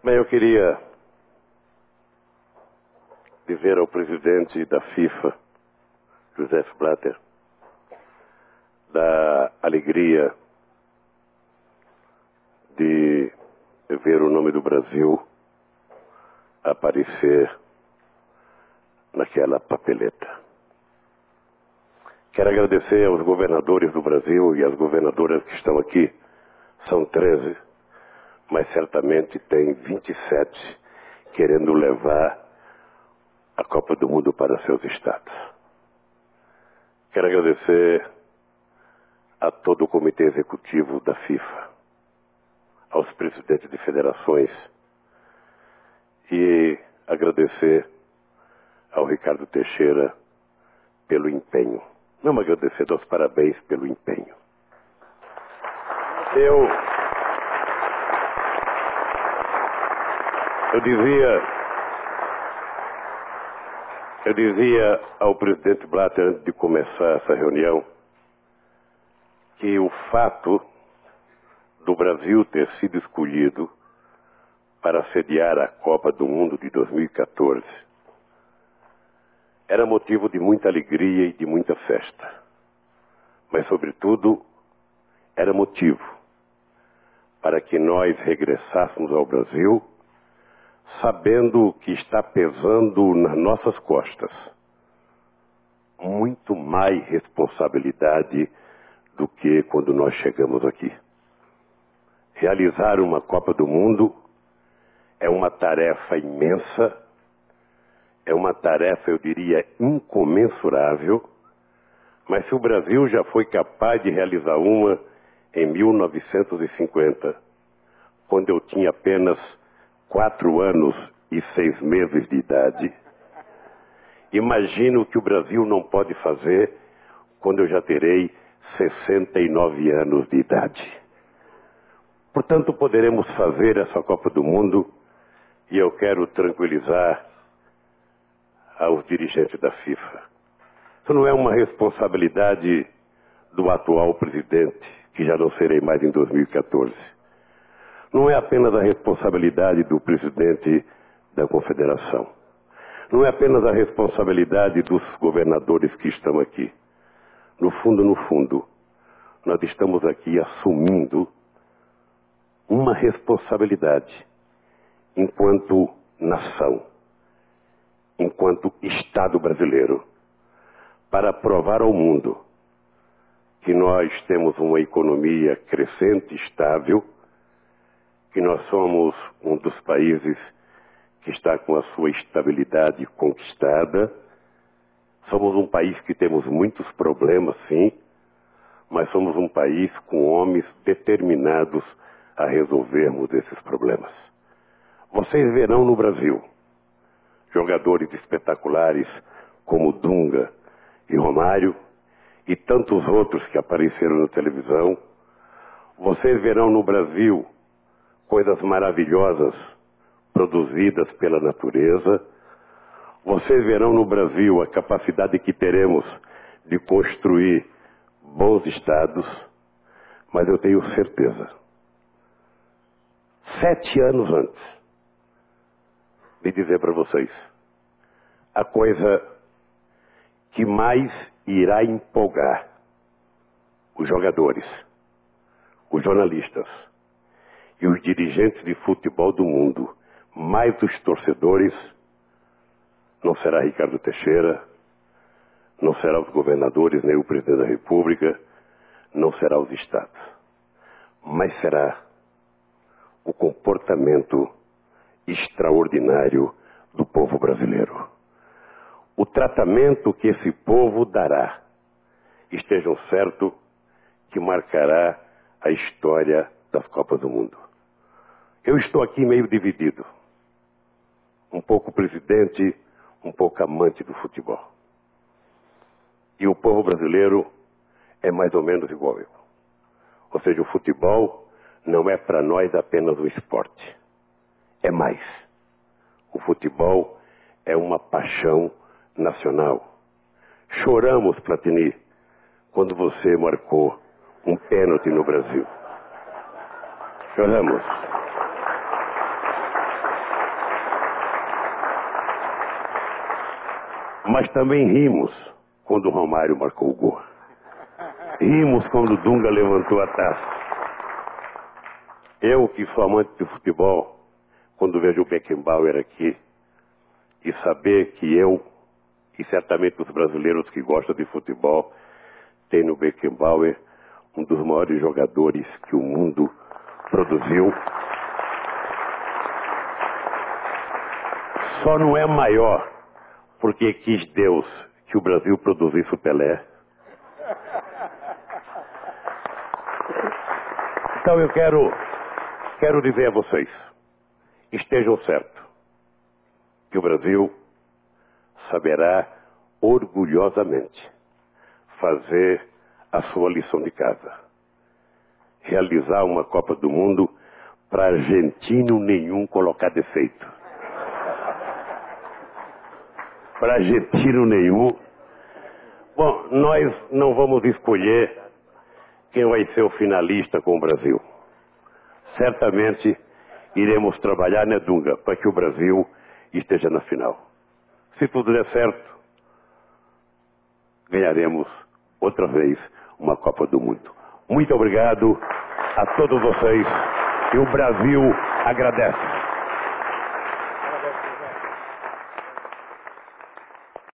Bem, eu queria dizer ao presidente da FIFA, Joseph Blatter, da alegria de ver o nome do Brasil aparecer naquela papeleta. Quero agradecer aos governadores do Brasil e às governadoras que estão aqui. São 13, mas certamente tem 27 querendo levar a Copa do Mundo para seus estados. Quero agradecer a todo o comitê executivo da FIFA, aos presidentes de federações e agradecer ao Ricardo Teixeira pelo empenho. Não agradecer, dar os parabéns pelo empenho. Eu dizia ao presidente Blatter, antes de começar essa reunião, que o fato do Brasil ter sido escolhido para sediar a Copa do Mundo de 2014 era motivo de muita alegria e de muita festa. Mas, sobretudo, era motivo para que nós regressássemos ao Brasil sabendo que está pesando nas nossas costas muito mais responsabilidade do que quando nós chegamos aqui. Realizar uma Copa do Mundo é uma tarefa imensa, é uma tarefa, eu diria, incomensurável, mas se o Brasil já foi capaz de realizar uma em 1950, quando eu tinha apenas 4 anos e 6 meses de idade, imagino o que o Brasil não pode fazer quando eu já terei 69 anos de idade. Portanto, poderemos fazer essa Copa do Mundo e eu quero tranquilizar aos dirigentes da FIFA. Isso não é uma responsabilidade do atual presidente, que já não serei mais em 2014. Não é apenas a responsabilidade do presidente da Confederação. Não é apenas a responsabilidade dos governadores que estão aqui. No fundo, nós estamos aqui assumindo uma responsabilidade enquanto nação, enquanto Estado brasileiro, para provar ao mundo que nós temos uma economia crescente, estável, que nós somos um dos países que está com a sua estabilidade conquistada. Somos um país que temos muitos problemas, sim, mas somos um país com homens determinados a resolvermos esses problemas. Vocês verão no Brasil jogadores espetaculares como Dunga e Romário e tantos outros que apareceram na televisão. Vocês verão no Brasil coisas maravilhosas produzidas pela natureza. Vocês verão no Brasil a capacidade que teremos de construir bons estados, mas eu tenho certeza, 7 anos antes de dizer para vocês, a coisa que mais irá empolgar os jogadores, os jornalistas e os dirigentes de futebol do mundo, mais os torcedores, não será Ricardo Teixeira, não será os governadores nem o presidente da República, não será os estados, mas será o comportamento extraordinário do povo brasileiro. O tratamento que esse povo dará, estejam certos que marcará a história das Copas do Mundo. Eu estou aqui meio dividido, um pouco presidente, um pouco amante do futebol. E o povo brasileiro é mais ou menos igual eu. Ou seja, o futebol não é para nós apenas um esporte. É mais. O futebol é uma paixão nacional. Choramos, Platini, quando você marcou um pênalti no Brasil. Choramos. Mas também rimos quando o Romário marcou o gol. Rimos quando o Dunga levantou a taça. Eu, que sou amante de futebol, quando vejo o Beckenbauer aqui, e saber que eu, e certamente os brasileiros que gostam de futebol, tem no Beckenbauer um dos maiores jogadores que o mundo produziu. Só não é maior porque quis Deus que o Brasil produzisse o Pelé. Então eu quero dizer a vocês, estejam certos, que o Brasil saberá orgulhosamente fazer a sua lição de casa. Realizar uma Copa do Mundo para argentino nenhum colocar defeito. Para argentino nenhum. Bom, nós não vamos escolher quem vai ser o finalista com o Brasil. Certamente iremos trabalhar, né, Dunga, para que o Brasil esteja na final. Se tudo der certo, ganharemos outra vez uma Copa do Mundo. Muito obrigado a todos vocês e o Brasil agradece.